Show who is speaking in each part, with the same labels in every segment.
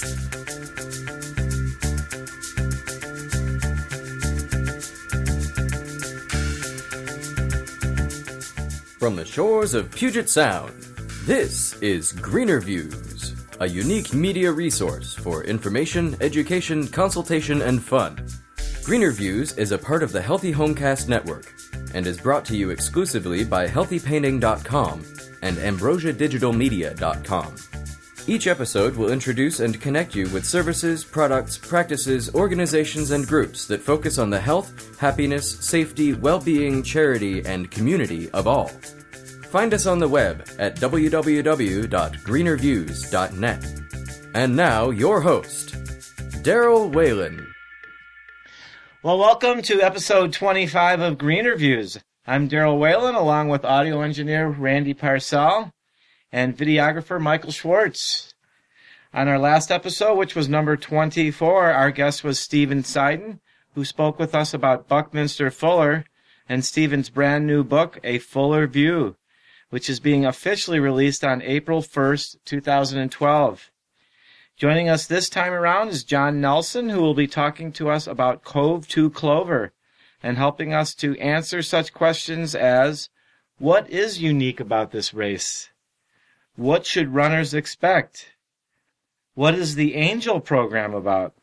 Speaker 1: From the shores of Puget Sound, this is Greener Views, a unique media resource for information, education, consultation, and fun. Greener Views is a part of the Healthy Homecast Network and is brought to you exclusively by HealthyPainting.com and AmbrosiaDigitalMedia.com. Each episode will introduce and connect you with services, products, practices, organizations, and groups that focus on the health, happiness, safety, well-being, charity, and community of all. Find us on the web at www.greenerviews.net. And now, your host, Daryl Whalen.
Speaker 2: Well, welcome to episode 25 of Greener Views. I'm Daryl Whalen, along with audio engineer Randy Parcell and videographer Michael Schwartz. On our last episode, which was number 24, our guest was Stephen Seiden, who spoke with us about Buckminster Fuller and Stephen's brand new book, A Fuller View, which is being officially released on April 1st, 2012. Joining us this time around is John Nelson, who will be talking to us about Cove to Clover and helping us to answer such questions as, what is unique about this race? What should runners expect? What is the Angel program about?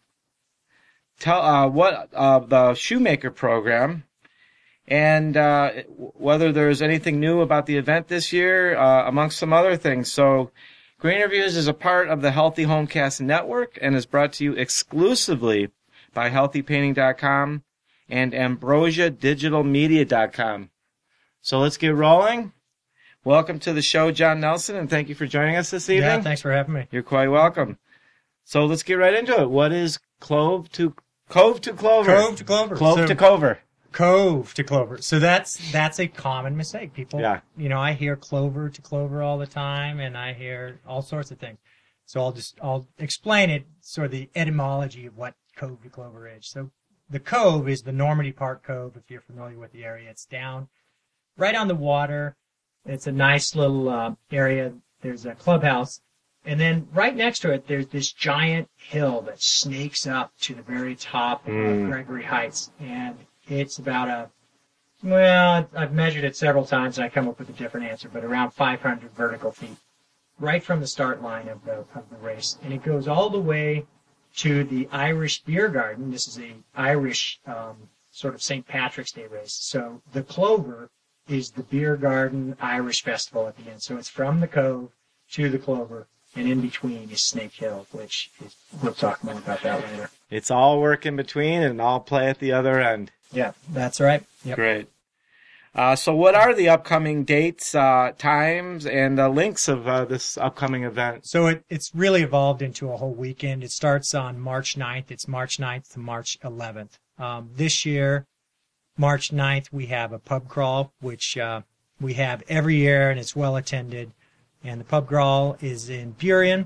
Speaker 2: What the Shoemaker program, and whether there's anything new about the event this year, amongst some other things. So, Greener Views is a part of the Healthy Homecast Network and is brought to you exclusively by HealthyPainting.com and AmbrosiaDigitalMedia.com. So let's get rolling. Welcome to the show, John Nelson, and thank you for joining us this evening.
Speaker 3: Yeah, thanks for having me.
Speaker 2: You're quite welcome. So let's get right into it. What is Cove to Clover?
Speaker 3: Cove to Clover.
Speaker 2: Clove to Clover.
Speaker 3: Cove to Clover. So that's a common mistake. People,
Speaker 2: Yeah.
Speaker 3: I hear clover to clover all the time, and I hear all sorts of things. So I'll explain it, sort of the etymology of what Cove to Clover is. So the Cove is the Normandy Park Cove, if you're familiar with the area. It's down right on the water. It's a nice little area. There's a clubhouse. And then right next to it, there's this giant hill that snakes up to the very top of Gregory Heights. And it's about I've measured it several times and I come up with a different answer, but around 500 vertical feet, right from the start line of the race. And it goes all the way to the Irish Beer Garden. This is a Irish sort of St. Patrick's Day race. So the Clover is the Beer Garden Irish Festival at the end. So it's from the Cove to the Clover, and in between is Snake Hill, which we'll talk more about that later.
Speaker 2: It's all work in between and all play at the other end.
Speaker 3: Yeah, that's right. Yep.
Speaker 2: Great. So what are the upcoming dates, times, and links of this upcoming event?
Speaker 3: So it's really evolved into a whole weekend. It starts on March 9th. It's March 9th to March 11th. This year, March 9th, we have a pub crawl, which we have every year, and it's well attended. And the pub crawl is in Burien.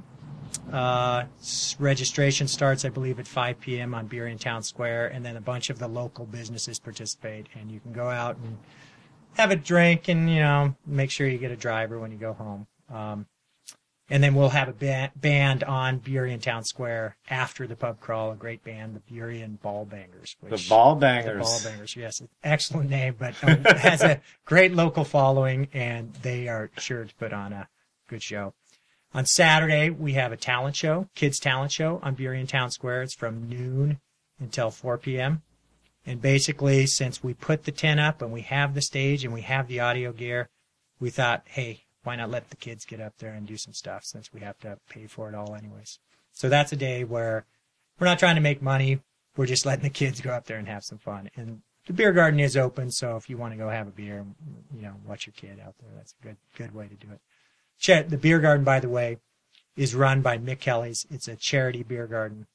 Speaker 3: Registration starts, I believe, at 5 p.m. on Burien Town Square, and then a bunch of the local businesses participate. And you can go out and have a drink and, make sure you get a driver when you go home. And then we'll have a band on Burien Town Square after the pub crawl, a great band, the Burien Ball Bangers.
Speaker 2: The Ball Bangers.
Speaker 3: The Ball Bangers, yes. Excellent name, but it has a great local following, and they are sure to put on a good show. On Saturday, we have a talent show, kids talent show on Burien Town Square. It's from noon until 4 p.m. And basically, since we put the tent up and we have the stage and we have the audio gear, we thought, hey, why not let the kids get up there and do some stuff since we have to pay for it all anyways. So that's a day where we're not trying to make money. We're just letting the kids go up there and have some fun. And the beer garden is open, so if you want to go have a beer, watch your kid out there, that's a good way to do it. The beer garden, by the way, is run by Mick Kelly's. It's a charity beer garden.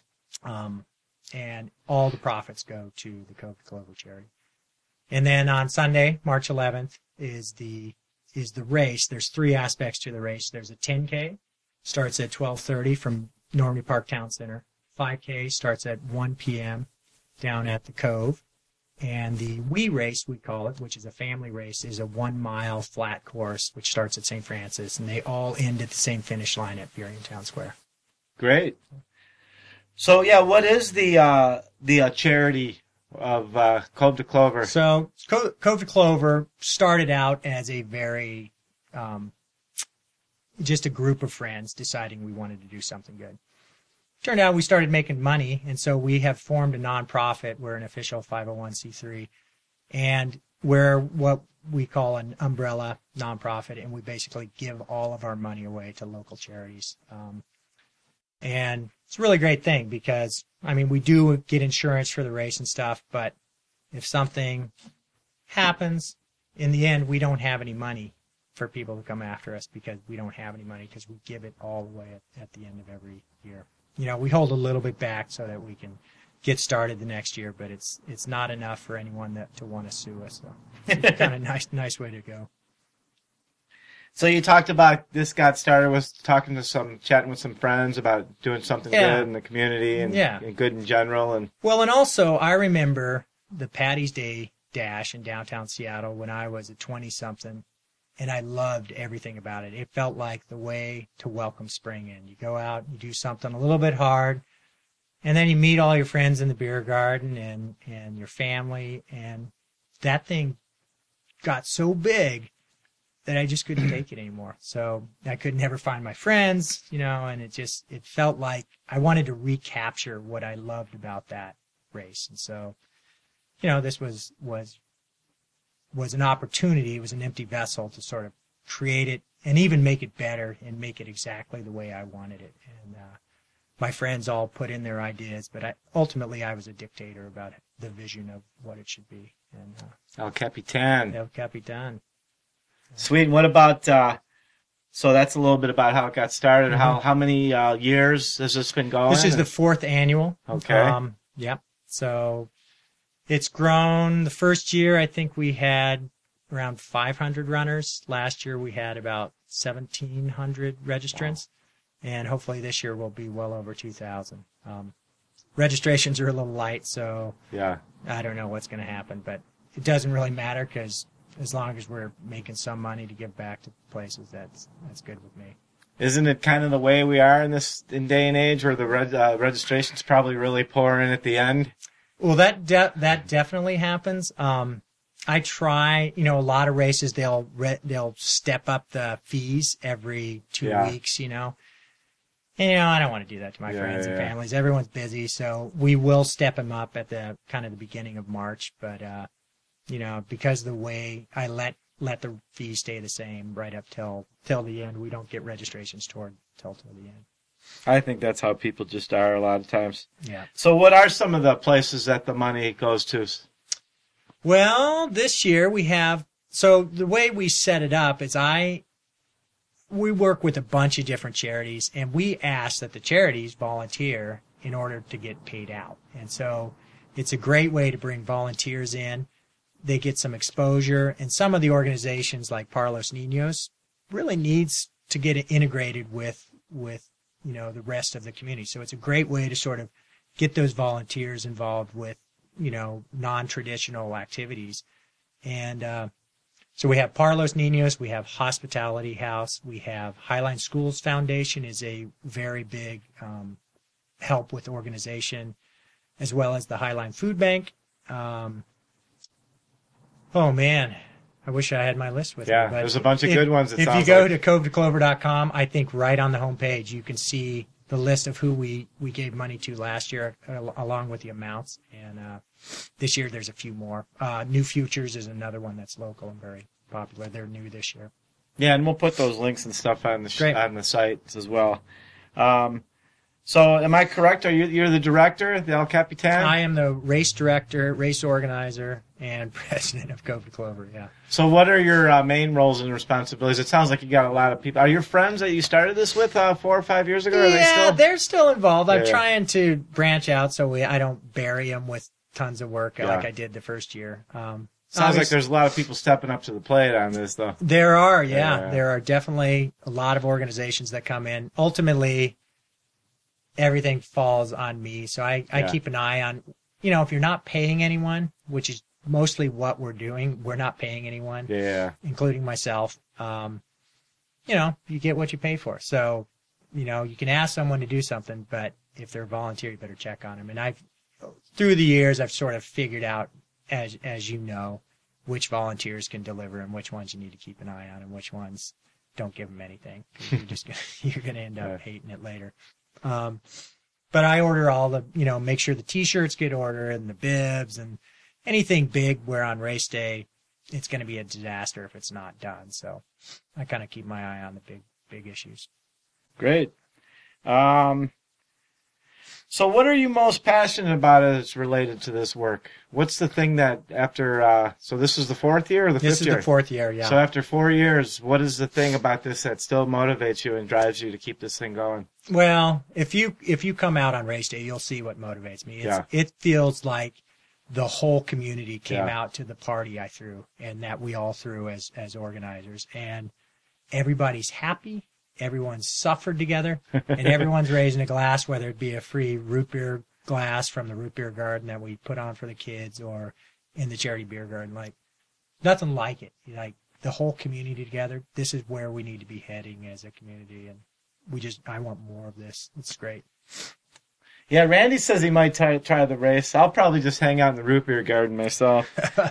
Speaker 3: And all the profits go to the Cove to Clover charity. And then on Sunday, March 11th, is the race. There's three aspects to the race. There's a 10K, starts at 12:30 from Normandy Park Town Center. 5K starts at 1 p.m. down at the Cove. And the Wee Race, we call it, which is a family race, is a 1 mile flat course, which starts at St. Francis, and they all end at the same finish line at Burien Town Square.
Speaker 2: Great. So yeah, what is the charity of Cove to Clover?
Speaker 3: So Cove to Clover started out as a very just a group of friends deciding we wanted to do something good. Turned out we started making money, and so we have formed a nonprofit. We're an official 501c3, and we're what we call an umbrella nonprofit, and we basically give all of our money away to local charities. And it's a really great thing because, I mean, we do get insurance for the race and stuff, but if something happens, in the end, we don't have any money for people to come after us because we don't have any money because we give it all away at the end of every year. You know, we hold a little bit back so that we can get started the next year, but it's not enough for anyone to want to sue us. So it's kind of nice way to go.
Speaker 2: So you talked about this got started with chatting with some friends about doing something good in the community and good in general. And
Speaker 3: also I remember the Patty's Day Dash in downtown Seattle when I was a 20-something, and I loved everything about it. It felt like the way to welcome spring in. You go out, you do something a little bit hard, and then you meet all your friends in the beer garden and your family, and that thing got so big that I just couldn't take it anymore. So I could never find my friends, and it felt like I wanted to recapture what I loved about that race. And so, this was an opportunity. It was an empty vessel to sort of create it and even make it better and make it exactly the way I wanted it. And my friends all put in their ideas, but ultimately I was a dictator about the vision of what it should be. And
Speaker 2: El Capitan.
Speaker 3: El Capitan.
Speaker 2: Sweet. And what about, so that's a little bit about how it got started.
Speaker 3: Mm-hmm.
Speaker 2: How many years has this been going?
Speaker 3: This is the 4th annual.
Speaker 2: Okay.
Speaker 3: Yep. So it's grown. The first year, I think we had around 500 runners. Last year, we had about 1,700 registrants. Wow. And hopefully this year we'll be well over 2,000. Registrations are a little light, so
Speaker 2: yeah,
Speaker 3: I don't know what's going to happen, but it doesn't really matter because as long as we're making some money to give back to places, that's good with me.
Speaker 2: Isn't it kind of the way we are in day and age where the registration's probably really pouring in at the end?
Speaker 3: Well, that definitely happens. I try, a lot of races they'll step up the fees every 2 weeks, And I don't want to do that to my friends and families. Everyone's busy, so we will step them up at the kind of the beginning of March, but because the way I let the fees stay the same right up till the end, we don't get registrations till the end.
Speaker 2: I think that's how people just are a lot of times.
Speaker 3: Yeah.
Speaker 2: So what are some of the places that the money goes to?
Speaker 3: Well, this year we have, so the way we set it up is we work with a bunch of different charities, and we ask that the charities volunteer in order to get paid out. And so it's a great way to bring volunteers in. They get some exposure, and some of the organizations like Para Los Niños really needs to get integrated with the rest of the community. So it's a great way to sort of get those volunteers involved with non-traditional activities. And so we have Para Los Niños, we have Hospitality House, we have Highline Schools Foundation is a very big help with organization, as well as the Highline Food Bank. Oh, man. I wish I had my list with me.
Speaker 2: Yeah, there's a bunch of good ones.
Speaker 3: If you go to covetoclover.com, I think right on the homepage you can see the list of who we gave money to last year, along with the amounts. And this year there's a few more. New Futures is another one that's local and very popular. They're new this year.
Speaker 2: Yeah, and we'll put those links and stuff on the site as well. So am I correct? You're the director, the El Capitan?
Speaker 3: I am the race director, race organizer, and president of Cove to Clover, yeah.
Speaker 2: So what are your main roles and responsibilities? It sounds like you got a lot of people. Are your friends that you started this with 4 or 5 years ago?
Speaker 3: They're still involved. I'm trying to branch out so I don't bury them with tons of work like I did the first year.
Speaker 2: Sounds like there's a lot of people stepping up to the plate on this, though.
Speaker 3: There are, There are definitely a lot of organizations that come in. Ultimately, everything falls on me. So I keep an eye on, if you're not paying anyone, which is mostly what we're doing, we're not paying anyone, including myself. You get what you pay for. So, you can ask someone to do something, but if they're a volunteer, you better check on them. And through the years, I've sort of figured out, as you know, which volunteers can deliver and which ones you need to keep an eye on and which ones don't give them anything. You're going to end up hating it later. But I order all the, make sure the T-shirts get ordered and the bibs and anything big where on race day, it's going to be a disaster if it's not done. So I kind of keep my eye on the big issues.
Speaker 2: Great. So what are you most passionate about as related to this work? What's the thing that after, so this is the fourth year or the fifth year?
Speaker 3: This is the fourth year, yeah.
Speaker 2: So after 4 years, what is the thing about this that still motivates you and drives you to keep this thing going?
Speaker 3: Well, if you come out on race day, you'll see what motivates me. It feels like the whole community came out to the party I threw and that we all threw as organizers. And everybody's happy. Everyone's suffered together, and everyone's raising a glass, whether it be a free root beer glass from the root beer garden that we put on for the kids or in the charity beer garden. Like, nothing like it. Like, the whole community together, this is where we need to be heading as a community, and I want more of this. It's great.
Speaker 2: Yeah, Randy says he might try the race. I'll probably just hang out in the root beer garden myself.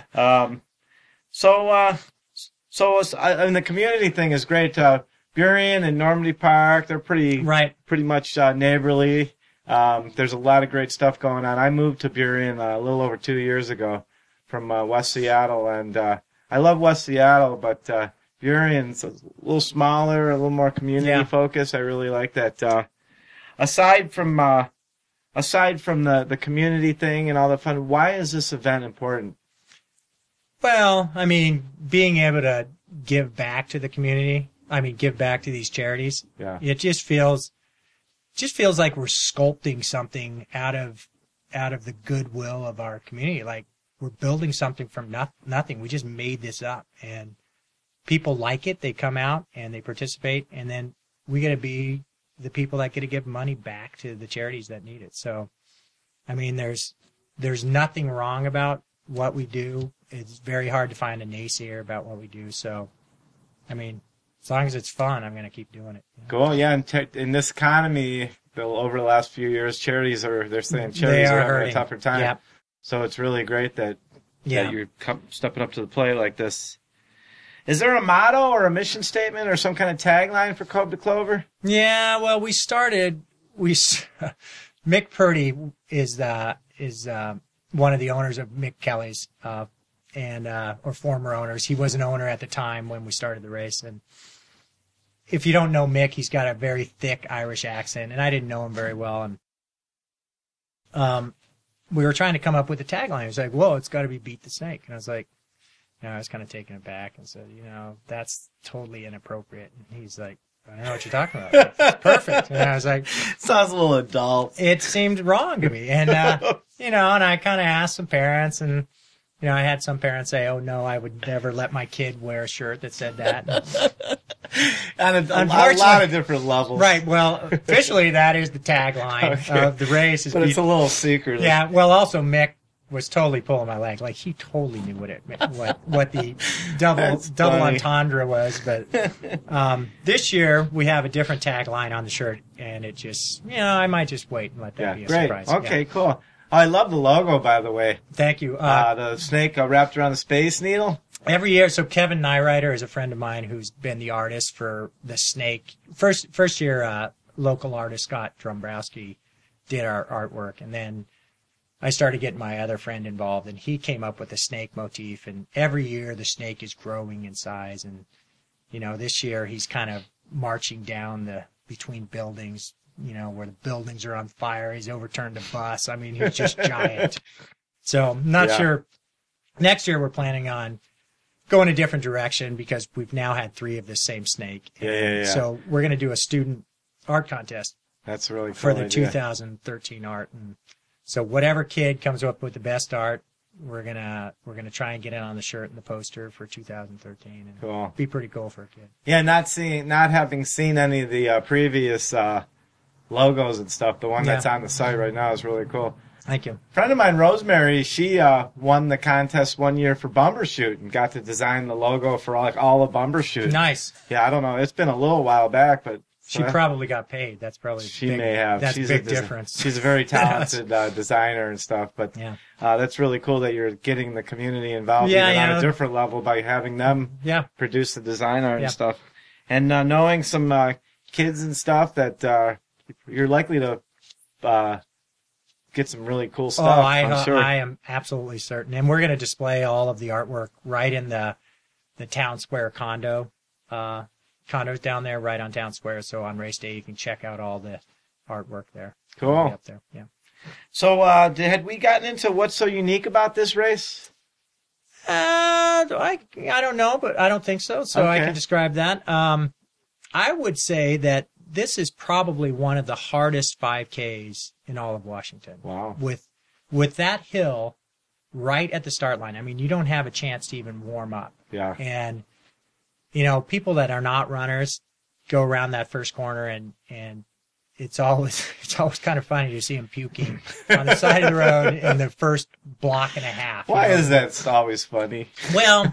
Speaker 2: So the community thing is great. Burien and Normandy Park, they're pretty much neighborly. There's a lot of great stuff going on. I moved to Burien a little over 2 years ago from West Seattle, and I love West Seattle, but Burien's a little smaller, a little more community focused. I really like that. Aside from the community thing and all the fun, why is this event important?
Speaker 3: Well, I mean, being able to give back to the community. Give back to these charities.
Speaker 2: Yeah.
Speaker 3: It just feels like we're sculpting something out of the goodwill of our community. Like, we're building something from nothing. We just made this up, and people like it. They come out and they participate, and then we got to be the people that get to give money back to the charities that need it. So, there's nothing wrong about what we do. It's very hard to find a naysayer about what we do. So, as long as it's fun, I'm going to keep doing it.
Speaker 2: Cool, yeah. And in this economy, over the last few years, they're saying charities are having a tougher time.
Speaker 3: Yep.
Speaker 2: So it's really great that you're stepping up to the plate like this. Is there a motto or a mission statement or some kind of tagline for Cove to Clover? Yeah,
Speaker 3: well, Mick Purdy is one of the owners of Mick Kelly's, or former owners. He was an owner at the time when we started the race, and if you don't know Mick, he's got a very thick Irish accent, and I didn't know him very well. And we were trying to come up with a tagline. He was like, "Whoa, it's got to be Beat the Snake." And I was like, I was kind of taken aback and said, that's totally inappropriate. And he's like, "I don't know what you're talking about. It's perfect." And I was like,
Speaker 2: sounds a little adult.
Speaker 3: It seemed wrong to me. And, and I kind of asked some parents, and I had some parents say, "Oh no, I would never let my kid wear a shirt that said that."
Speaker 2: And a lot of different levels.
Speaker 3: Right. Well, officially that is the tagline of the race.
Speaker 2: But it's a little secret.
Speaker 3: Yeah. Well, also Mick was totally pulling my leg. Like, he totally knew what it meant, what the double entendre was. But this year we have a different tagline on the shirt, and it just, I might just wait and let that be a surprise.
Speaker 2: Okay, cool. Oh, I love the logo, by the way.
Speaker 3: Thank you.
Speaker 2: The snake wrapped around the Space Needle.
Speaker 3: Every year, so Kevin Nyrider is a friend of mine who's been the artist for the snake. First year, local artist Scott Drombrowski did our artwork, and then I started getting my other friend involved, and he came up with the snake motif. And every year, the snake is growing in size. And this year he's kind of marching down between buildings. Where the buildings are on fire. He's overturned a bus. He's just giant. So I'm not sure. Next year we're planning on going a different direction because we've now had 3 of the same snake.
Speaker 2: Yeah.
Speaker 3: So we're going to do a student art contest.
Speaker 2: That's really cool
Speaker 3: for the 2013 art. And so whatever kid comes up with the best art, we're gonna try and get it on the shirt and the poster for 2013. And
Speaker 2: cool.
Speaker 3: Be pretty cool for a kid.
Speaker 2: Yeah, not having seen any of the previous logos and stuff. The one that's on the site right now is really cool.
Speaker 3: Thank you.
Speaker 2: A friend of mine, Rosemary, she won the contest one year for Bumbershoot and got to design the logo for all of Bumbershoot.
Speaker 3: Nice.
Speaker 2: Yeah, I don't know. It's been a little while back, but
Speaker 3: She probably got paid. That's probably
Speaker 2: she may have.
Speaker 3: That's
Speaker 2: She's
Speaker 3: a big difference.
Speaker 2: She's a very talented designer and stuff. But that's really cool that you're getting the community involved even on a different level by having them produce the design art and stuff. And knowing some kids and stuff that you're likely to get some really cool stuff. I'm sure.
Speaker 3: I am absolutely certain. And we're going to display all of the artwork right in the Town Square condos down there, right on Town Square. So on race day, you can check out all the artwork there.
Speaker 2: Cool.
Speaker 3: Up there. Yeah.
Speaker 2: So had we gotten into what's so unique about this race?
Speaker 3: I don't know, but I don't think so. So I can describe that. I would say that this is probably one of the hardest 5Ks in all of Washington.
Speaker 2: Wow.
Speaker 3: With that hill right at the start line. I mean, you don't have a chance to even warm up.
Speaker 2: Yeah.
Speaker 3: And, people that are not runners go around that first corner and it's always kind of funny to see them puking on the side of the road in the first block and a half.
Speaker 2: Why is that always funny?
Speaker 3: Well,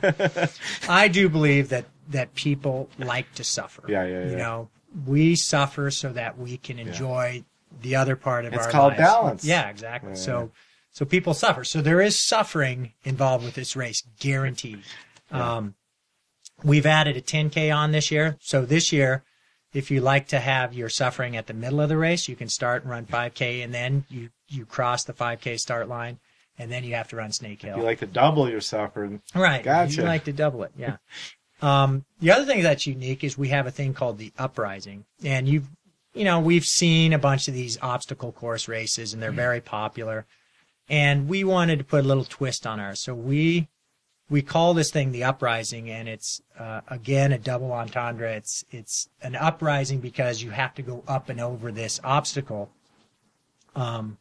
Speaker 3: I do believe that people like to suffer.
Speaker 2: Yeah.
Speaker 3: We suffer so that we can enjoy the other part of our lives.
Speaker 2: It's called balance.
Speaker 3: Yeah, exactly. Yeah. So people suffer. So there is suffering involved with this race, guaranteed. Yeah. We've added a 10K on this year. So this year, if you like to have your suffering at the middle of the race, you can start and run 5K, and then you cross the 5K start line, and then you have to run Snake Hill.
Speaker 2: You like to double your suffering.
Speaker 3: Right.
Speaker 2: Gotcha.
Speaker 3: You like to double it, yeah. The other thing that's unique is we have a thing called the Uprising. And we've seen a bunch of these obstacle course races, and they're very popular. And we wanted to put a little twist on ours. So we call this thing the Uprising, and it's, again, a double entendre. It's an uprising because you have to go up and over this obstacle. And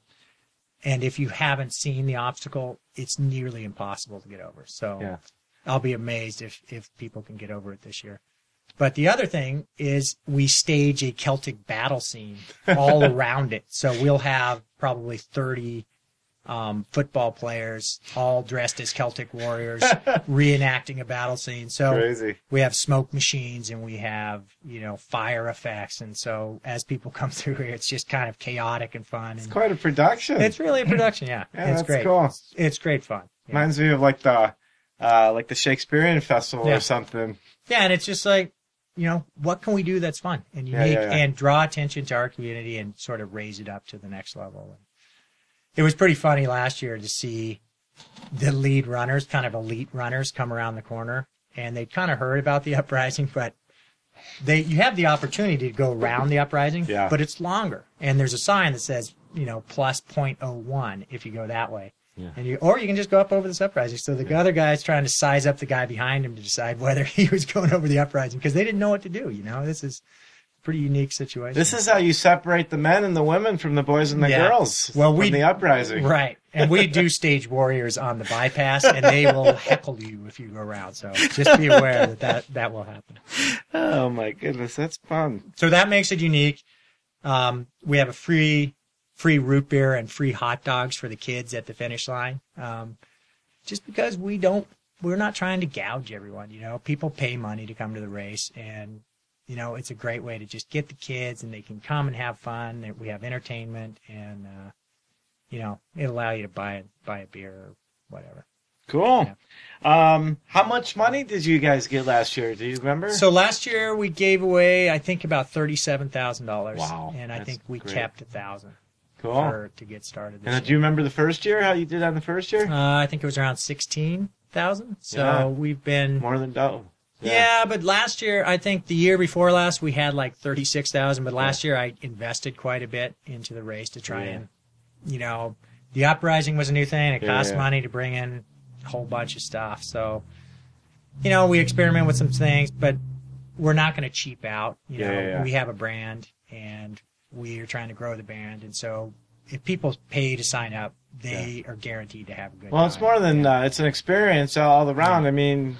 Speaker 3: if you haven't seen the obstacle, it's nearly impossible to get over. So I'll be amazed if people can get over it this year. But the other thing is we stage a Celtic battle scene all around it. So we'll have probably 30 football players all dressed as Celtic warriors reenacting a battle scene. So
Speaker 2: crazy.
Speaker 3: We have smoke machines and we have, fire effects. And so as people come through here, it's just kind of chaotic and fun.
Speaker 2: It's quite a production.
Speaker 3: It's really a production, yeah. It's
Speaker 2: that's
Speaker 3: great.
Speaker 2: Cool.
Speaker 3: It's great fun. Yeah.
Speaker 2: Reminds me of like the Shakespearean Festival or something.
Speaker 3: Yeah, and it's just like, what can we do that's fun and unique and draw attention to our community and sort of raise it up to the next level. It was pretty funny last year to see the lead runners, kind of elite runners, come around the corner, and they'd kind of heard about the Uprising, but you have the opportunity to go around the Uprising, but it's longer. And there's a sign that says, plus 0.01 if you go that way. Yeah. Or you can just go up over this Uprising. So the other guy's trying to size up the guy behind him to decide whether he was going over the Uprising because they didn't know what to do. This is a pretty unique situation.
Speaker 2: This is how you separate the men and the women from the boys and the girls. Well, from the Uprising,
Speaker 3: right? And we do stage warriors on the bypass, and they will heckle you if you go around. So just be aware that will happen.
Speaker 2: Oh my goodness, that's fun.
Speaker 3: So that makes it unique. We have a free root beer and free hot dogs for the kids at the finish line. Just because we're not trying to gouge everyone, people pay money to come to the race and, it's a great way to just get the kids and they can come and have fun. We have entertainment and, it'll allow you to buy a beer or whatever.
Speaker 2: Cool. Yeah. How much money did you guys get last year? Do you remember?
Speaker 3: So last year we gave away, I think about $37,000.
Speaker 2: Wow.
Speaker 3: And I think we kept $1,000.
Speaker 2: Cool.
Speaker 3: To get started.
Speaker 2: And do you remember the first year? How you did on the first year?
Speaker 3: I think it was around 16,000. So we've been
Speaker 2: more than double.
Speaker 3: Yeah, but last year, I think the year before last, we had like 36,000. But last year, I invested quite a bit into the race to try and, the Uprising was a new thing. It cost money to bring in a whole bunch of stuff. So, we experiment with some things, but we're not going to cheap out. We have a brand and we are trying to grow the brand, and so if people pay to sign up, they are guaranteed to have a good time.
Speaker 2: Well, it's more than it's an experience all around. I mean,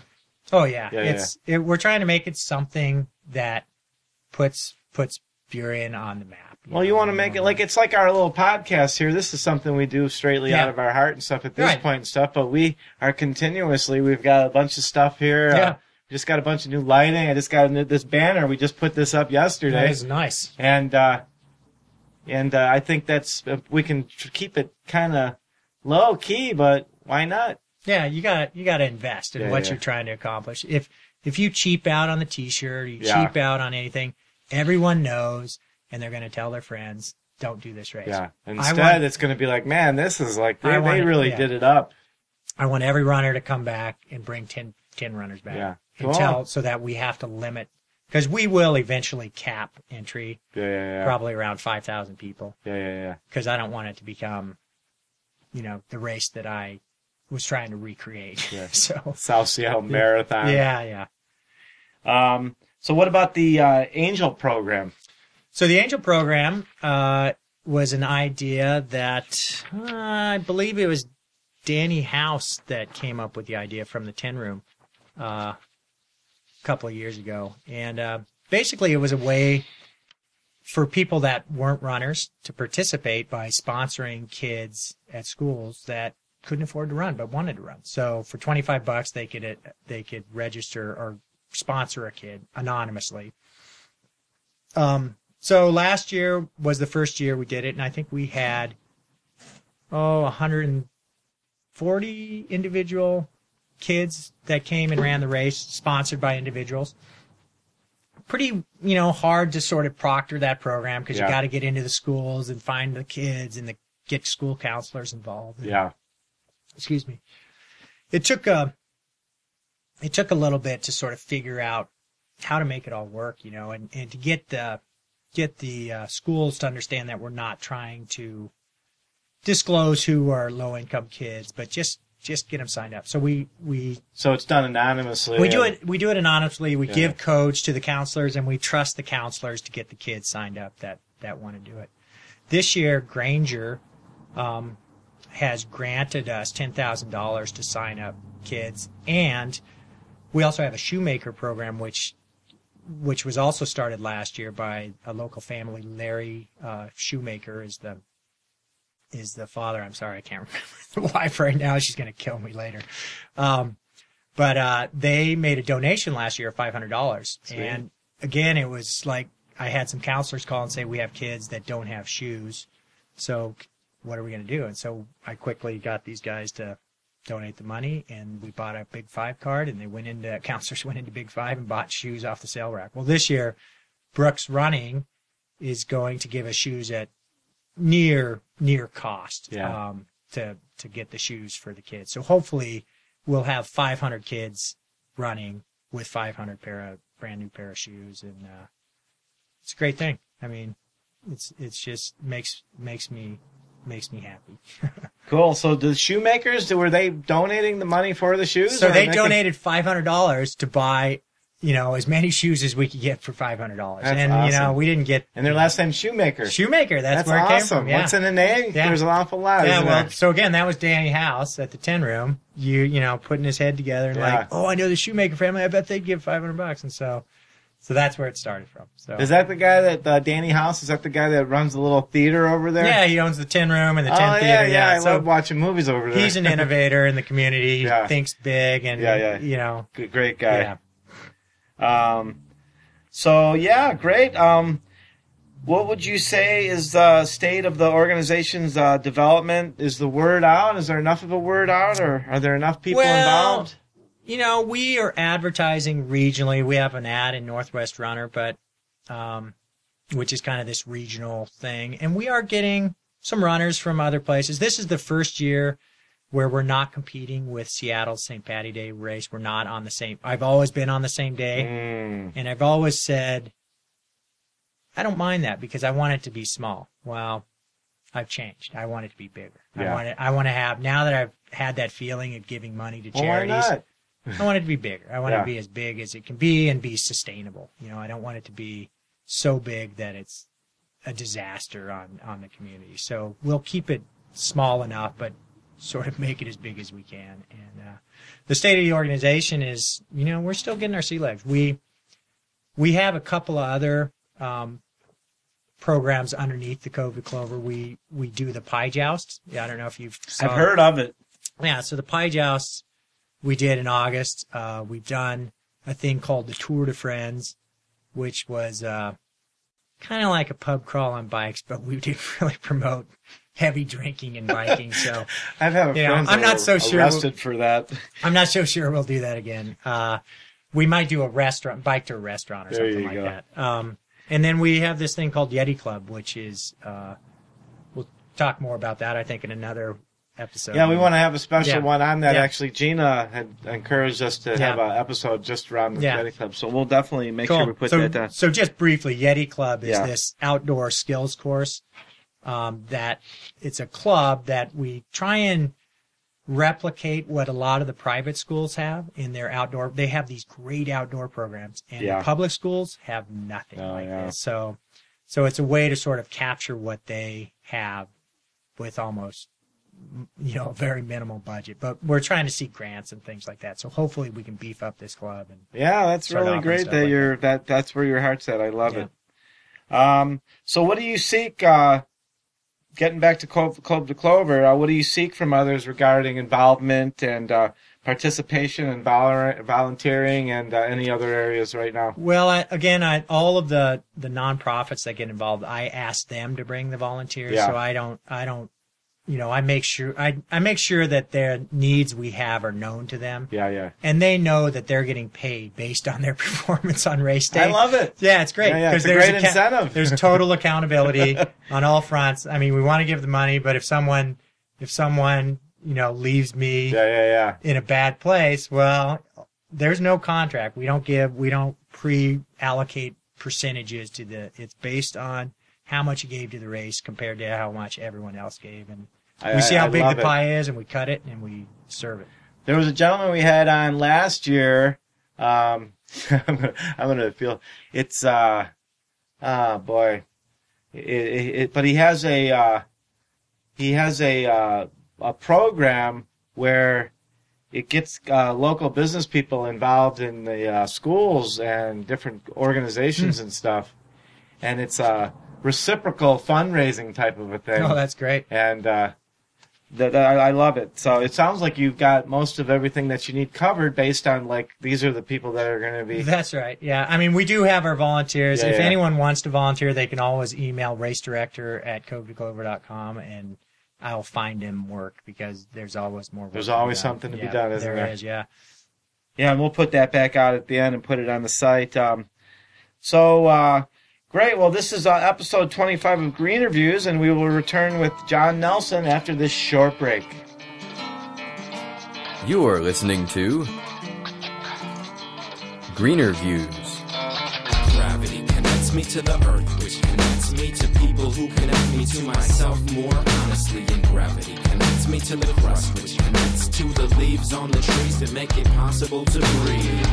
Speaker 3: we're trying to make it something that puts Burien on the map.
Speaker 2: Well, you want to make it like it's like our little podcast here. This is something we do straightly out of our heart and stuff at this point and stuff. But we are continuously. We've got a bunch of stuff here. just got a bunch of new lighting. I just got this banner. We just put this up yesterday.
Speaker 3: That is nice.
Speaker 2: And I think we can keep it kind of low key, but why not?
Speaker 3: Yeah, you got to invest in what you're trying to accomplish. If you cheap out on the T-shirt, or you cheap out on anything, everyone knows, and they're going to tell their friends, don't do this race.
Speaker 2: Yeah. Instead, it's going to be like, man, this is like they really did it up.
Speaker 3: I want every runner to come back and bring 10 runners back.
Speaker 2: Yeah. Cool.
Speaker 3: So that we have to limit, because we will eventually cap entry.
Speaker 2: Yeah.
Speaker 3: Probably around 5,000 people.
Speaker 2: Yeah.
Speaker 3: Because I don't want it to become, the race that I was trying to recreate.
Speaker 2: Yeah.
Speaker 3: So
Speaker 2: South Seattle Marathon.
Speaker 3: Yeah.
Speaker 2: So what about the Angel program?
Speaker 3: So the Angel program was an idea that I believe it was Danny House that came up with the idea from the 10 Room a couple of years ago. And basically it was a way for people that weren't runners to participate by sponsoring kids at schools that couldn't afford to run but wanted to run. So for $25 they could register or sponsor a kid anonymously. So last year was the first year we did it, and I think we had 140 individual kids that came and ran the race, sponsored by individuals. Pretty, hard to sort of proctor that program, because you got to get into the schools and find the kids and get school counselors involved.
Speaker 2: Yeah.
Speaker 3: Excuse me. It took a little bit to sort of figure out how to make it all work, and to get the schools to understand that we're not trying to disclose who are low income kids, but just get them signed up. So
Speaker 2: so it's done anonymously.
Speaker 3: We do it anonymously. We give codes to the counselors, and we trust the counselors to get the kids signed up that want to do it. This year, Granger has granted us $10,000 to sign up kids, and we also have a shoemaker program, which was also started last year by a local family. Larry Shoemaker is the father. I'm sorry, I can't remember the wife right now. She's going to kill me later. But they made a donation last year of $500.
Speaker 2: Sweet.
Speaker 3: And again, it was like I had some counselors call and say, we have kids that don't have shoes. So what are we going to do? And so I quickly got these guys to donate the money, and we bought a Big Five card, and counselors went into Big Five and bought shoes off the sale rack. Well, this year, Brooks Running is going to give us shoes at near cost to get the shoes for the kids. So hopefully we'll have 500 kids running with 500 brand new pair of shoes, and it's a great thing. I mean, it's just makes me happy.
Speaker 2: Cool. So the shoemakers, were they donating the money for the shoes?
Speaker 3: So they donated $500 to buy, as many shoes as we could get for $500.
Speaker 2: That's awesome.
Speaker 3: We didn't get.
Speaker 2: And their last name's Shoemaker.
Speaker 3: Shoemaker. That's where it
Speaker 2: awesome.
Speaker 3: came from. Yeah.
Speaker 2: What's in the name?
Speaker 3: Yeah.
Speaker 2: There's an awful lot.
Speaker 3: Yeah.
Speaker 2: Isn't
Speaker 3: Well,
Speaker 2: there?
Speaker 3: so again, that was Danny House at the 10 Room. Putting his head together and I know the Shoemaker family. I bet they'd give $500. And so that's where it started from. So
Speaker 2: is that the guy that Danny House? Is that the guy that runs the little theater over there?
Speaker 3: Yeah, he owns the 10 Room and the 10 Theater.
Speaker 2: Yeah. I
Speaker 3: so
Speaker 2: love watching movies over there.
Speaker 3: He's an innovator in the community. He thinks big, and
Speaker 2: Good, great guy.
Speaker 3: Yeah.
Speaker 2: So yeah, great. What would you say is the state of the organization's development? Is the word out? Is there enough of a word out, or are there enough people involved?
Speaker 3: We are advertising regionally. We have an ad in Northwest Runner, but which is kind of this regional thing, and we are getting some runners from other places. This is the first year where we're not competing with Seattle's St. Patty Day race. We're not on the same. I've always been on the same day, and I've always said I don't mind that because I want it to be small. Well, I've changed. I want it to be bigger.
Speaker 2: Yeah.
Speaker 3: I want to have, now that I've had that feeling of giving money to
Speaker 2: Well,
Speaker 3: charities.
Speaker 2: why not?
Speaker 3: I want it to be bigger. I want it to be as big as it can be and be sustainable. I don't want it to be so big that it's a disaster on the community. So we'll keep it small enough, but sort of make it as big as we can. And the state of the organization is, we're still getting our sea legs. We have a couple of other programs underneath the COVID Clover. We do the Pie Joust. Yeah, I don't know if you've
Speaker 2: I've heard of it.
Speaker 3: Yeah, so the Pie Joust we did in August. We've done a thing called the Tour de Friends, which was kind of like a pub crawl on bikes, but we didn't really promote heavy drinking and biking. So
Speaker 2: I've had friends
Speaker 3: I'm not so sure
Speaker 2: arrested for that.
Speaker 3: I'm not so sure we'll do that again. We might do a bike to a restaurant or something like that. And then we have this thing called Yeti Club, which is we'll talk more about that, I think, in another episode.
Speaker 2: Yeah, we want to have a special one on that.
Speaker 3: Yeah.
Speaker 2: Actually, Gina had encouraged us to have an episode just around the Yeti Club, so we'll definitely make sure we put that down.
Speaker 3: So just briefly, Yeti Club is this outdoor skills course that it's a club that we try and replicate what a lot of the private schools have in their outdoor. They have these great outdoor programs, and the public schools have nothing this. So it's a way to sort of capture what they have with almost, a very minimal budget. But we're trying to seek grants and things like that. So hopefully we can beef up this club. And
Speaker 2: that's really great that that's where your heart's at. I love it. So what do you seek? Getting back to Club to Clover, what do you seek from others regarding involvement and participation and volunteering and any other areas right now?
Speaker 3: Well, all of the nonprofits that get involved, I ask them to bring the volunteers. So I don't. I make sure that their needs we have are known to them. And they know that they're getting paid based on their performance on race day.
Speaker 2: I love it.
Speaker 3: Yeah, it's great.
Speaker 2: It's a great incentive.
Speaker 3: There's total accountability on all fronts. I mean, we want to give the money, but if someone leaves me in a bad place, well, there's no contract. We don't pre-allocate percentages it's based on how much you gave to the race compared to how much everyone else gave. And we see how big the pie is, and we cut it, and we serve it.
Speaker 2: There was a gentleman we had on last year. I'm gonna feel it's but he has a program where it gets local business people involved in the schools and different organizations and stuff, and it's a reciprocal fundraising type of a thing.
Speaker 3: Oh, that's great.
Speaker 2: And I love it. So it sounds like you've got most of everything that you need covered based on, these are the people that are going to be...
Speaker 3: That's right, yeah. I mean, we do have our volunteers. If anyone wants to volunteer, they can always email racedirector@covetoClover.com, and I'll find him work, because there's always more work.
Speaker 2: There's always something to be done, isn't there?
Speaker 3: There is, yeah.
Speaker 2: Yeah, and we'll put that back out at the end and put it on the site. Great. Well, this is episode 25 of Greener Views, and we will return with John Nelson after this short break.
Speaker 1: You are listening to Greener Views.
Speaker 4: Gravity connects me to the earth, which connects me to people who connect me to myself more honestly. And gravity connects me to the crust, which connects to the leaves on the trees that make it possible to breathe.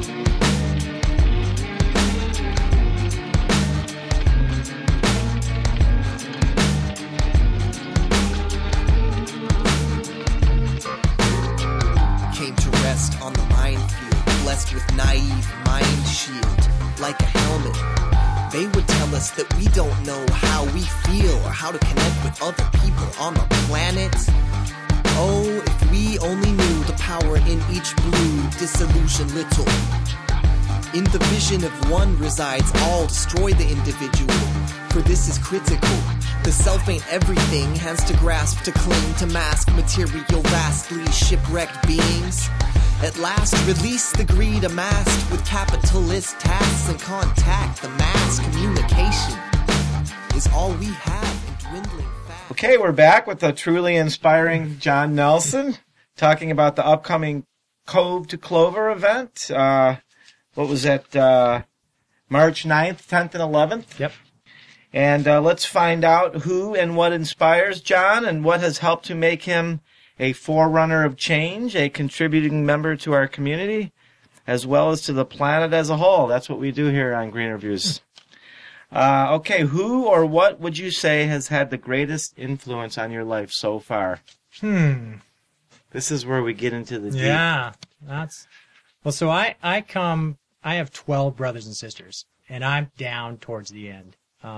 Speaker 5: On the minefield, blessed with naive mind shield, like a helmet. They would tell us that we don't know how we feel or how to connect with other people on the planet. Oh, if we only knew the power in each blue, disillusion little. In the vision of one resides all, destroy the individual, for this is critical. The self ain't everything, hands to grasp, to cling, to mask material vastly shipwrecked beings. At last, release the greed amassed with capitalist tasks and contact. The mass communication is all we have in dwindling fast.
Speaker 2: Okay, we're back with a truly inspiring John Nelson talking about the upcoming Cove to Clover event. What was that? March 9th, 10th, and 11th?
Speaker 3: Yep.
Speaker 2: And let's find out who and what inspires John and what has helped to make him a forerunner of change, a contributing member to our community, as well as to the planet as a whole. That's what we do here on Greener Views. Okay, who or what would you say has had the greatest influence on your life so far? This is where we get into the deep.
Speaker 3: Yeah, so I have 12 brothers and sisters, and I'm down towards the end.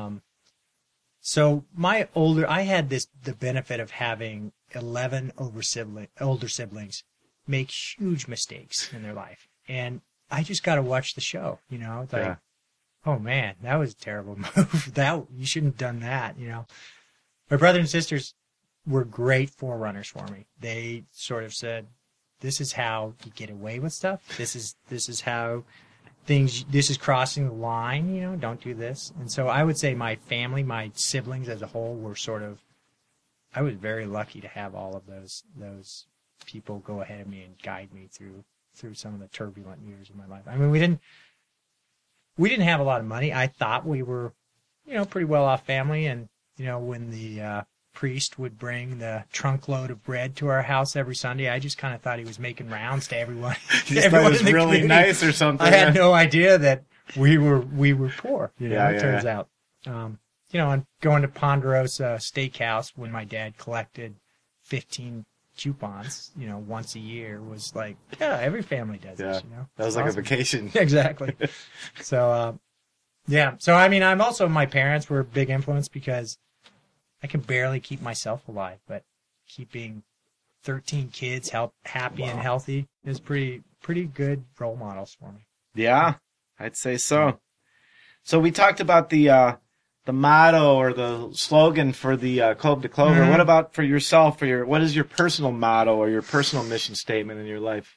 Speaker 3: So I had the benefit of having 11 older siblings make huge mistakes in their life. And I just got to watch the show, you know? It's like,
Speaker 2: Yeah.
Speaker 3: oh man, that was a terrible move. You shouldn't have done that, you know? My brother and sisters were great forerunners for me. They sort of said, this is how you get away with stuff. This is how this is crossing the line, you know, don't do this. And so I would say my family, my siblings as a whole were sort of, I was very lucky to have all of those people go ahead of me and guide me through some of the turbulent years of my life. I mean, we didn't have a lot of money. I thought we were, you know, pretty well off family. And, you know, when the priest would bring the trunk load of bread to our house every Sunday, I just kind of thought he was making rounds to everyone.
Speaker 2: You just thought it was really nice or something.
Speaker 3: I had no idea that we were poor. You know,
Speaker 2: Yeah,
Speaker 3: it turns out. You know, and going to Ponderosa Steakhouse when my dad collected 15 coupons, you know, once a year was like, yeah, every family does this, you know.
Speaker 2: That was
Speaker 3: It's
Speaker 2: like
Speaker 3: awesome.
Speaker 2: a vacation.
Speaker 3: Exactly. So, yeah. So, I mean, my parents were a big influence because I can barely keep myself alive, but keeping 13 kids happy and healthy is pretty good role models for me.
Speaker 2: Yeah, I'd say so. So we talked about the motto or the slogan for the Cove to Clover.
Speaker 3: Mhm.
Speaker 2: What about for yourself? What is your personal motto or your personal mission statement in your life?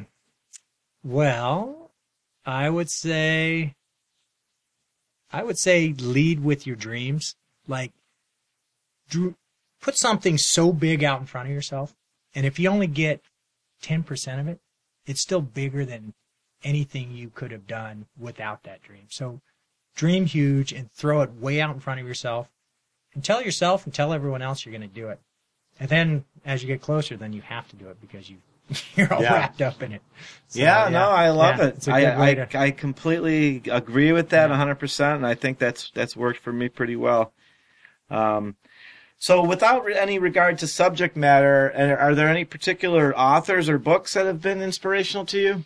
Speaker 3: Well, I would say lead with your dreams. Like, put something so big out in front of yourself, and if you only get 10% of it, it's still bigger than anything you could have done without that dream. So dream huge and throw it way out in front of yourself, and tell yourself and tell everyone else you're going to do it. And then as you get closer, then you have to do it because you're all wrapped up in it. So,
Speaker 2: No, I love it.
Speaker 3: It's a good way to...
Speaker 2: I completely agree with that 100%, and I think that's worked for me pretty well. So without any regard to subject matter, are there any particular authors or books that have been inspirational to you?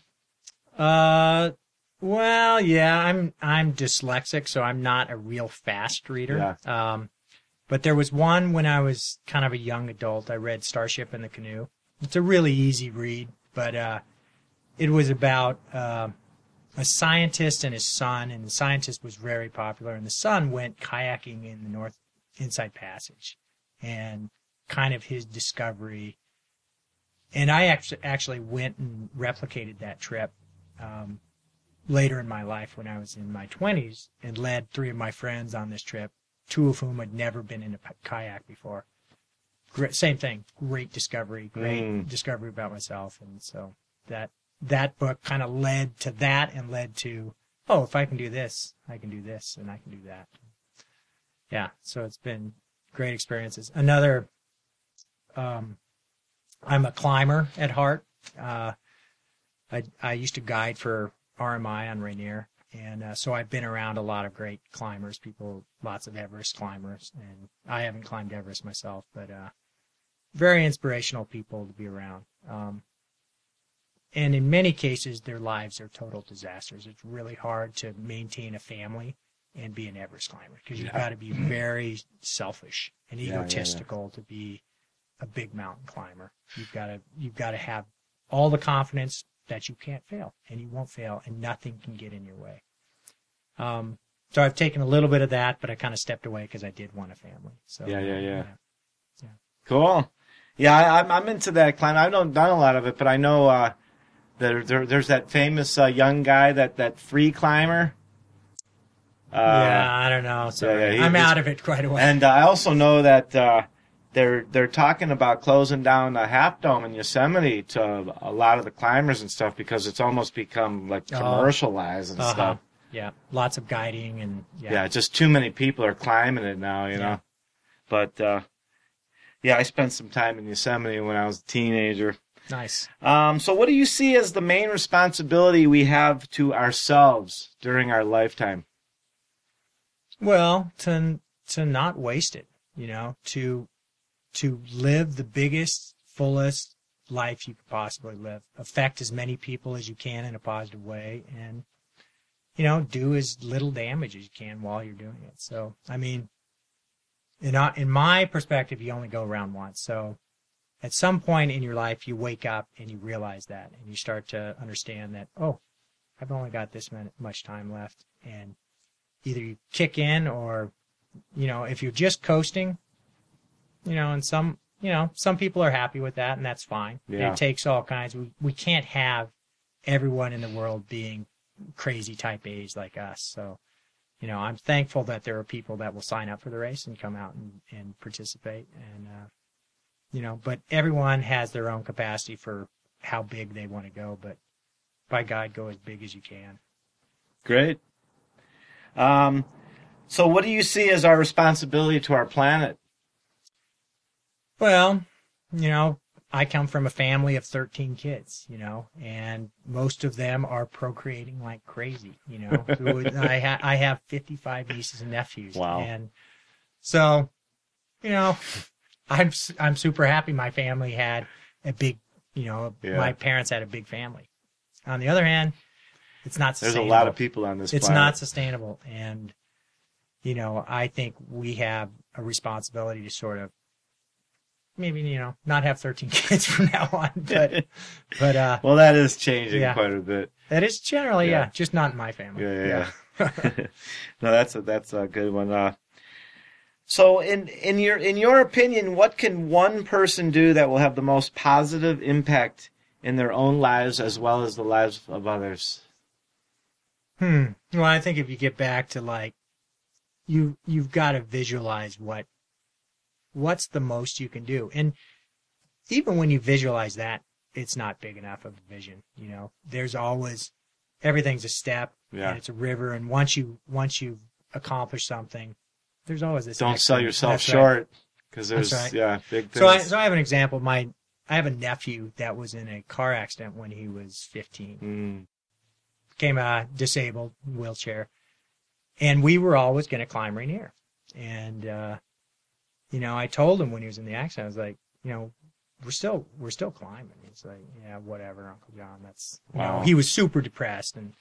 Speaker 3: Well, yeah, I'm dyslexic, so I'm not a real fast reader.
Speaker 2: Yeah.
Speaker 3: But there was one when I was kind of a young adult. I read Starship in the Canoe. It's a really easy read, but it was about a scientist and his son, and the scientist was very popular, and the son went kayaking in the North Inside Passage, and kind of his discovery. And I actually went and replicated that trip later in my life when I was in my 20s, and led 3 of my friends on this trip, 2 of whom had never been in a kayak before. Same thing, great discovery about myself. And so that book kind of led to that, and led to, oh, if I can do this, I can do this, and I can do that. Yeah, so it's been great experiences. Another, I'm a climber at heart. I used to guide for RMI on Rainier, and so I've been around a lot of great climbers, lots of Everest climbers, and I haven't climbed Everest myself, but very inspirational people to be around. And in many cases, their lives are total disasters. It's really hard to maintain a family and be an Everest climber, because you've got to be very selfish and egotistical to be a big mountain climber. You've got to have all the confidence that you can't fail, and you won't fail, and nothing can get in your way. So I've taken a little bit of that, but I kind of stepped away because I did want a family. So
Speaker 2: Yeah. Cool. Yeah, I'm into that climb. I've done a lot of it, but I know there's that famous young guy, that free climber.
Speaker 3: I don't know. Sorry. I'm out of it quite a while.
Speaker 2: And I also know that they're talking about closing down the Half Dome in Yosemite to a lot of the climbers and stuff, because it's almost become like commercialized and stuff.
Speaker 3: Yeah, lots of guiding and
Speaker 2: just too many people are climbing it now, you know. But I spent some time in Yosemite when I was a teenager.
Speaker 3: Nice.
Speaker 2: So what do you see as the main responsibility we have to ourselves during our lifetime?
Speaker 3: Well, to not waste it, you know, to live the biggest, fullest life you could possibly live, affect as many people as you can in a positive way, and, you know, do as little damage as you can while you're doing it. So, I mean, in my perspective, you only go around once. So at some point in your life, you wake up and you realize that, and you start to understand that, oh, I've only got this much time left, and either you kick in or, if you're just coasting, and some people are happy with that, and that's fine.
Speaker 2: Yeah.
Speaker 3: It takes all kinds. We can't have everyone in the world being crazy type A's like us. So, I'm thankful that there are people that will sign up for the race and come out and participate. And, but everyone has their own capacity for how big they want to go. But by God, go as big as you can.
Speaker 2: Great. So what do you see as our responsibility to our planet?
Speaker 3: Well, I come from a family of 13 kids, and most of them are procreating like crazy, I have 55 nieces and nephews.
Speaker 2: Wow.
Speaker 3: And so, I'm super happy my family had a big, my parents had a big family. On the other hand, it's not sustainable.
Speaker 2: There's a lot of people on this planet.
Speaker 3: It's not sustainable. And, I think we have a responsibility to sort of maybe, not have 13 kids from now on, but
Speaker 2: well, that is changing quite a bit.
Speaker 3: That is generally, just not in my family.
Speaker 2: Yeah. No, that's a good one. So in your opinion, what can one person do that will have the most positive impact in their own lives as well as the lives of others?
Speaker 3: Well, I think if you get back to you've got to visualize what's the most you can do. And even when you visualize that, it's not big enough of a vision. There's always, everything's a step and it's a river. And once you've accomplished something, there's always this.
Speaker 2: Don't sell yourself short, because there's big things.
Speaker 3: So I have an example. I have a nephew that was in a car accident when he was 15. Became disabled, wheelchair, and we were always going to climb Rainier. And I told him when he was in the accident, I was like, we're still climbing. He's like, yeah, whatever, Uncle John. That's he was super depressed, and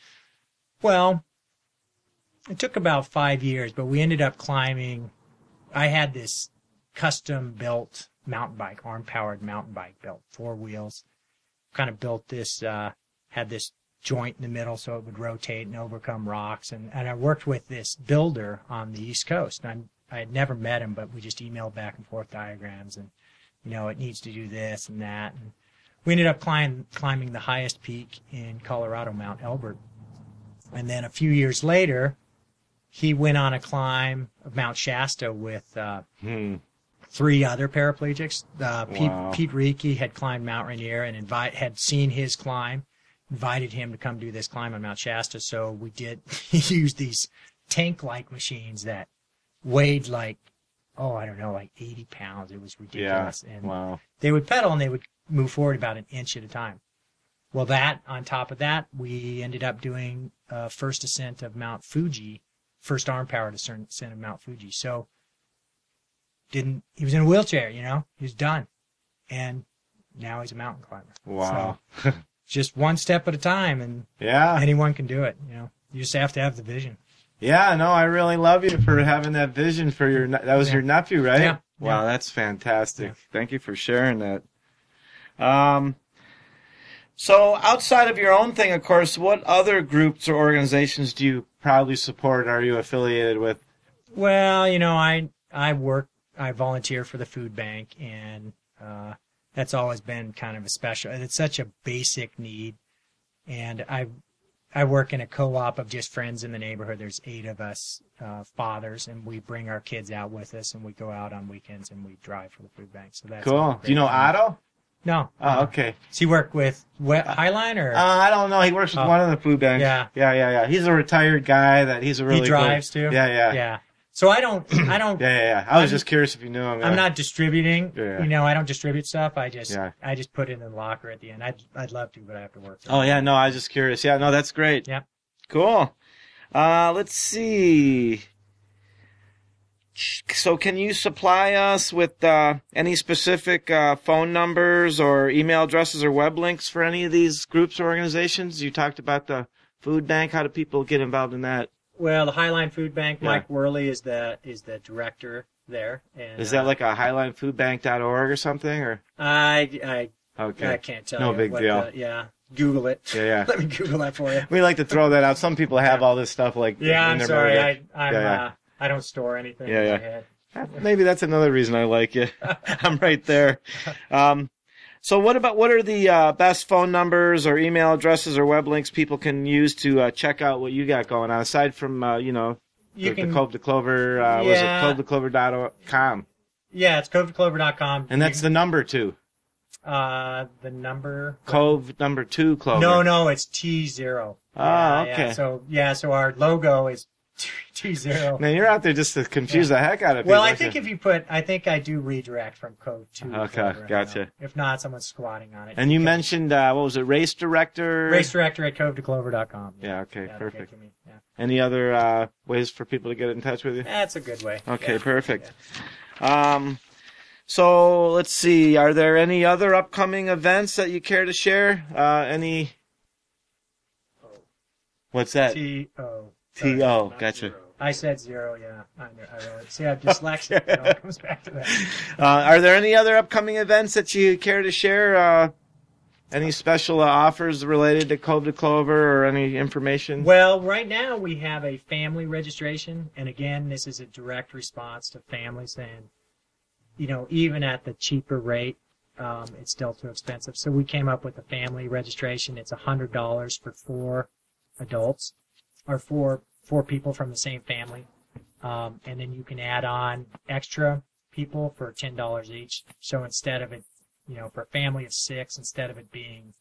Speaker 3: it took about 5 years, but we ended up climbing. I had this custom built mountain bike, arm powered mountain bike built, 4 wheels. Kind of built this, had this joint in the middle so it would rotate and overcome rocks. And I worked with this builder on the East Coast. And I had never met him, but we just emailed back and forth diagrams and, it needs to do this and that. And we ended up climbing the highest peak in Colorado, Mount Elbert. And then a few years later, he went on a climb of Mount Shasta with 3 other paraplegics. Pete Reiki had climbed Mount Rainier and had seen his climb, invited him to come do this climb on Mount Shasta. So we he used these tank-like machines that weighed like 80 pounds. It was ridiculous.
Speaker 2: Yeah.
Speaker 3: And they would pedal and they would move forward about an inch at a time. Well, on top of that, we ended up doing first ascent of Mount Fuji, first arm-powered ascent of Mount Fuji. So he was in a wheelchair, he was done. And now he's a mountain climber.
Speaker 2: Wow.
Speaker 3: So, just one step at a time, and anyone can do it. You just have to have the vision.
Speaker 2: Yeah, no, I really love you for having that vision for your nephew, right?
Speaker 3: Yeah.
Speaker 2: Wow, that's fantastic. Yeah. Thank you for sharing that. So outside of your own thing, of course, what other groups or organizations do you proudly support? Are you affiliated with?
Speaker 3: Well, I volunteer for the food bank, and that's always been kind of a special. It's such a basic need, and I work in a co-op of just friends in the neighborhood. There's 8 of us fathers, and we bring our kids out with us, and we go out on weekends and we drive for the food bank. So that's
Speaker 2: cool. Do you know Otto?
Speaker 3: No.
Speaker 2: Oh, okay.
Speaker 3: Does he work with Highline or?
Speaker 2: I don't know. He works with one of the food banks. Yeah. He's a retired guy he
Speaker 3: drives too.
Speaker 2: Yeah.
Speaker 3: So I don't.
Speaker 2: Yeah. I was just curious if you knew him. Yeah.
Speaker 3: I'm not distributing.
Speaker 2: Yeah.
Speaker 3: I don't distribute stuff. I just put it in the locker at the end. I'd love to, but I have to work.
Speaker 2: Oh yeah, no, I was just curious. Yeah, no, that's great.
Speaker 3: Yeah.
Speaker 2: Cool. Let's see. So can you supply us with any specific phone numbers or email addresses or web links for any of these groups or organizations? You talked about the food bank. How do people get involved in that?
Speaker 3: Well, the Highline Food Bank, Mike Worley is the director there. And,
Speaker 2: is that like a highlinefoodbank.org or something? Or
Speaker 3: I
Speaker 2: okay.
Speaker 3: can't tell
Speaker 2: no
Speaker 3: you.
Speaker 2: Big deal.
Speaker 3: Google it.
Speaker 2: Yeah.
Speaker 3: Let me Google that for you.
Speaker 2: We like to throw that out. Some people have all this stuff like
Speaker 3: Yeah,
Speaker 2: in
Speaker 3: I'm
Speaker 2: their
Speaker 3: sorry.
Speaker 2: memory.
Speaker 3: I don't store anything
Speaker 2: Yeah,
Speaker 3: in
Speaker 2: yeah.
Speaker 3: my head.
Speaker 2: Maybe that's another reason I like you. I'm right there. So what are the best phone numbers or email addresses or web links people can use to check out what you got going on, aside from, the Cove to Clover, was it covetoclover.com?
Speaker 3: Yeah, it's covetoclover.com.
Speaker 2: And that's the number 2.
Speaker 3: the number.
Speaker 2: Cove number 2 Clover.
Speaker 3: No, it's T0.
Speaker 2: Okay.
Speaker 3: So our logo is T0.
Speaker 2: Man, you're out there just to confuse the heck out of people.
Speaker 3: Well, I think I think I do redirect from Cove to
Speaker 2: Okay,
Speaker 3: Clover,
Speaker 2: gotcha.
Speaker 3: If not, someone's squatting on it.
Speaker 2: And you mentioned, what was it, Race Director?
Speaker 3: Race Director at covetoclover.com.
Speaker 2: Yeah, okay, perfect.
Speaker 3: Yeah.
Speaker 2: Any other ways for people to get in touch with you?
Speaker 3: That's a good way.
Speaker 2: Okay,
Speaker 3: Yeah.
Speaker 2: perfect. Yeah. So let's see. Are there any other upcoming events that you care to share? Any? What's that?
Speaker 3: T-O.
Speaker 2: T-O. Gotcha.
Speaker 3: I said 0, yeah. I wrote it. See, I'm dyslexic. It all comes back to that.
Speaker 2: Are there any other upcoming events that you care to share? Any special offers related to Cove to Clover or any information?
Speaker 3: Well, right now we have a family registration. And again, this is a direct response to families saying, even at the cheaper rate, it's still too expensive. So we came up with a family registration. It's $100 for 4 adults or four people from the same family. And then you can add on extra people for $10 each. So instead of it, for a family of 6, instead of it being,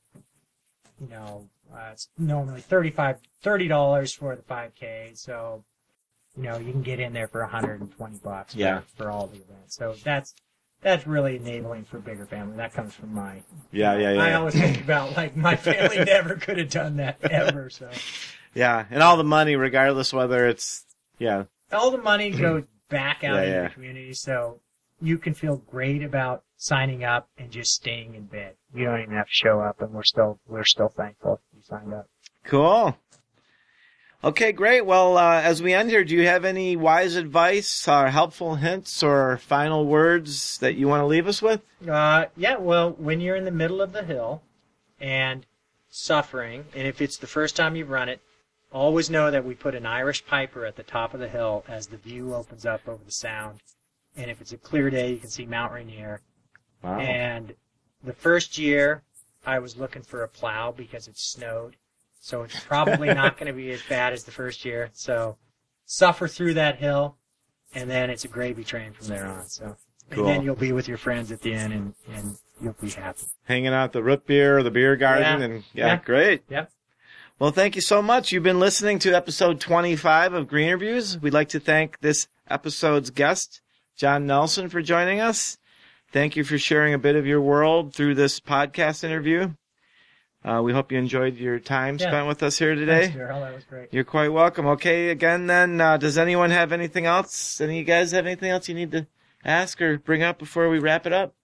Speaker 3: it's normally $30 for the 5K. So, you can get in there for $120 for all the events. So that's really enabling for a bigger family. That comes from my.
Speaker 2: Yeah.
Speaker 3: I always think about my family never could have done that ever. So.
Speaker 2: Yeah, and all the money, regardless whether it's
Speaker 3: all the money goes back out into the community, so you can feel great about signing up and just staying in bed. You don't even have to show up, and we're still thankful you signed up.
Speaker 2: Cool. Okay, great. Well, as we end here, do you have any wise advice or helpful hints or final words that you want to leave us with?
Speaker 3: Well, when you're in the middle of the hill and suffering, and if it's the first time you've run it, always know that we put an Irish piper at the top of the hill as the view opens up over the sound. And if it's a clear day, you can see Mount Rainier.
Speaker 2: Wow.
Speaker 3: And the first year, I was looking for a plow because it snowed. So it's probably not going to be as bad as the first year. So suffer through that hill, and then it's a gravy train from there on. So
Speaker 2: Cool.
Speaker 3: And then you'll be with your friends at the end, and you'll be happy.
Speaker 2: Hanging out at the root beer or the beer garden. Great.
Speaker 3: Yep.
Speaker 2: Well, thank you so much. You've been listening to episode 25 of Greener Views. We'd like to thank this episode's guest, John Nelson, for joining us. Thank you for sharing a bit of your world through this podcast interview. We hope you enjoyed your time spent with us here today.
Speaker 3: Thanks, Daryl. That was great.
Speaker 2: You're quite welcome. Okay, again then, does anyone have anything else? Any of you guys have anything else you need to ask or bring up before we wrap it up?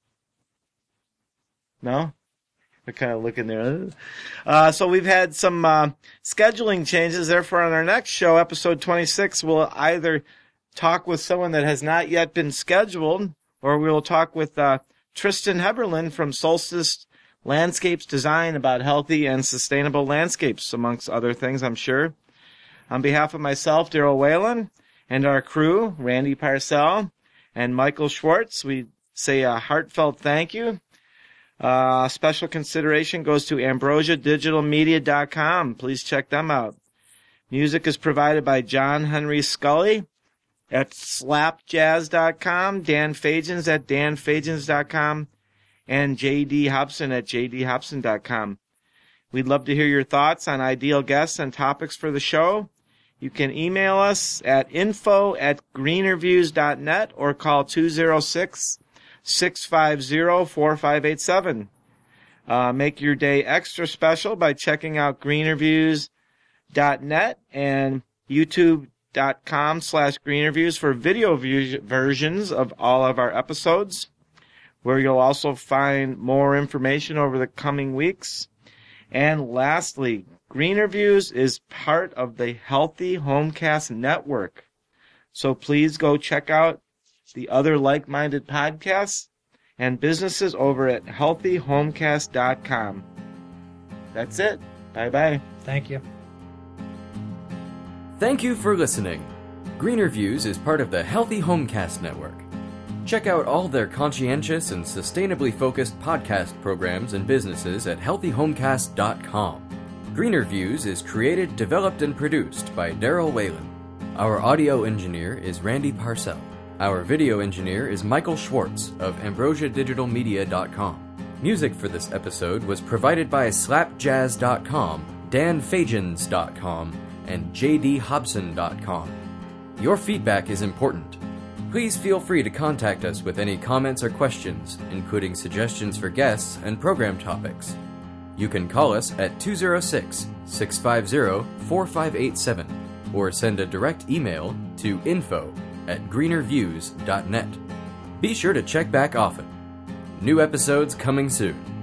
Speaker 2: No? They're kind of looking there. So we've had some scheduling changes. Therefore, on our next show, episode 26, we'll either talk with someone that has not yet been scheduled, or we'll talk with Tristan Heberlin from Solstice Landscapes Design about healthy and sustainable landscapes, amongst other things, I'm sure. On behalf of myself, Daryl Whalen, and our crew, Randy Parcell and Michael Schwartz, we say a heartfelt thank you. Special consideration goes to AmbrosiaDigitalMedia.com. Please check them out. Music is provided by John Henry Scully at SlapJazz.com, Dan Fagens at DanFagens.com, and J.D. Hobson at JDHobson.com. We'd love to hear your thoughts on ideal guests and topics for the show. You can email us at info@greenerviews.net or call 206-650-4587. Make your day extra special by checking out greenerviews.net and youtube.com/greenerviews for video versions of all of our episodes, where you'll also find more information over the coming weeks. And lastly, Greener Views is part of the Healthy Homecast Network. So please go check out the other like-minded podcasts and businesses over at healthyhomecast.com. that's it. Bye-bye.
Speaker 3: Thank you.
Speaker 1: Thank you for listening. Greener Views is part of the Healthy Homecast Network. Check out all their conscientious and sustainably focused podcast programs and businesses at healthyhomecast.com. Greener Views is created, developed, and produced by Daryl Whalen. Our audio engineer is Randy Parcell. Our video engineer is Michael Schwartz of AmbrosiaDigitalMedia.com. Music for this episode was provided by SlapJazz.com, DanFajans.com, and JDHobson.com. Your feedback is important. Please feel free to contact us with any comments or questions, including suggestions for guests and program topics. You can call us at 206-650-4587 or send a direct email to info@greenerviews.net. Be sure to check back often. New episodes coming soon.